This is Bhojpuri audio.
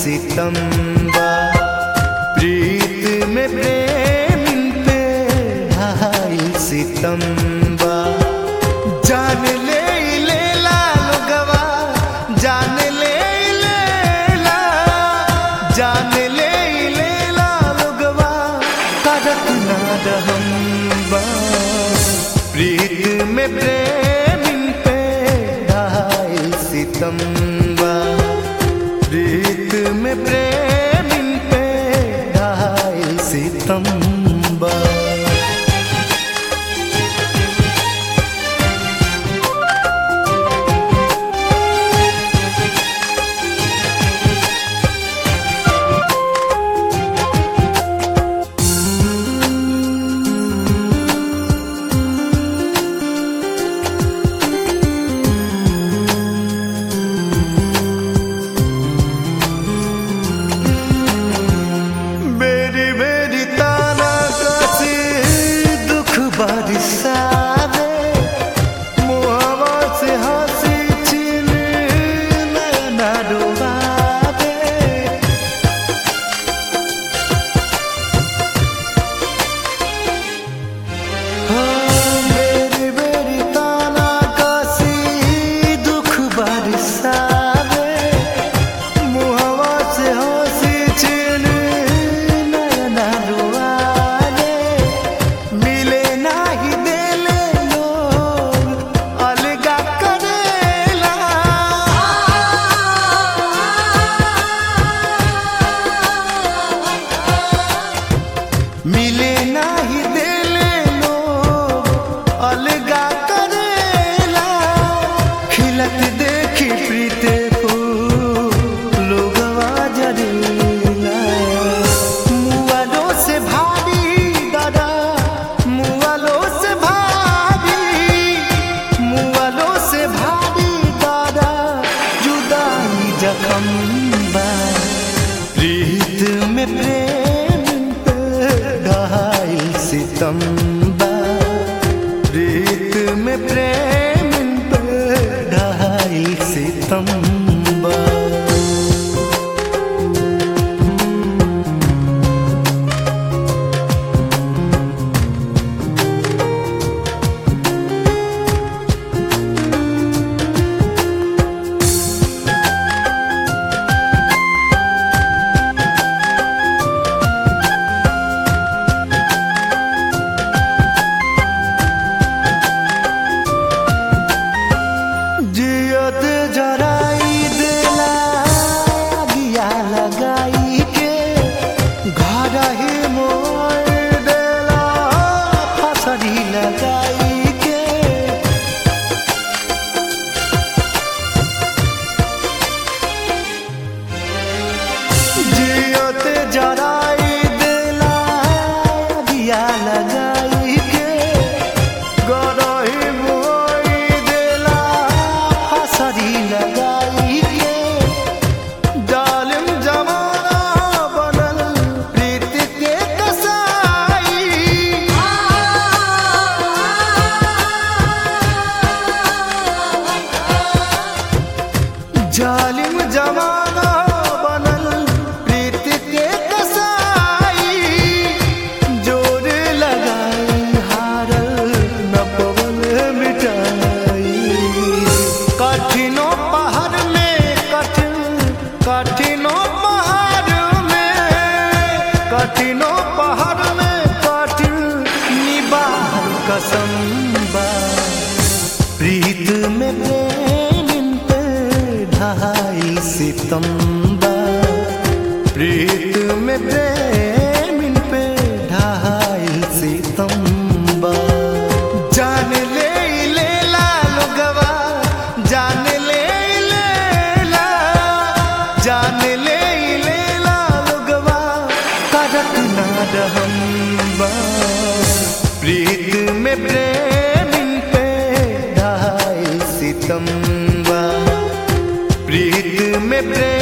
सितम्बा प्रीत में प्रेम पे ढाई सितम्बा जान ले लेला लोगवा जान ले लेला जान ले लेला लोगवा करत ना रहम्बा प्रीत में प्रेम पे ढाई सितम्बा प्रीत में प्रेम पे ढाई सितम्बा मिले नाही देले लोग अलगा करेला खिलत देखी प्रीते फूल लोगवा जरेला मुआलो से भारी दादा मुआलो से भारी मुआलो से भारी दादा जुदाई जखम बा प्रीत में प्रेम ढाई सितम्बा प्रीत में प्रेम पे ढाई सितम्बा जराई देला गिया लगाई के घर ही मोर देला फसरी लगाई के जियत जराई देला गिया लगाई के घर ही मोर देला फसरी लगाई के जालिम जमाना बनल प्रीत के कसाई जालिम जमाना बनल प्रीत के कसाई जोर लगाई हारल न पवन मिटाई कठिनो पहाड़ में कठिनो पहाड़ में कठिन निबाह कसम बा प्रीत में प्रेम पे ढाई सितम्बा प्रीत में प्रेम पे ढाई सितम्बा जान ले लेला लोगवा जान ले लेला जान ले लेला लोगवा करत ना रहम्बा प्रीत में प्रेम पे ढाई सितम्बा प्रीत में प्रेम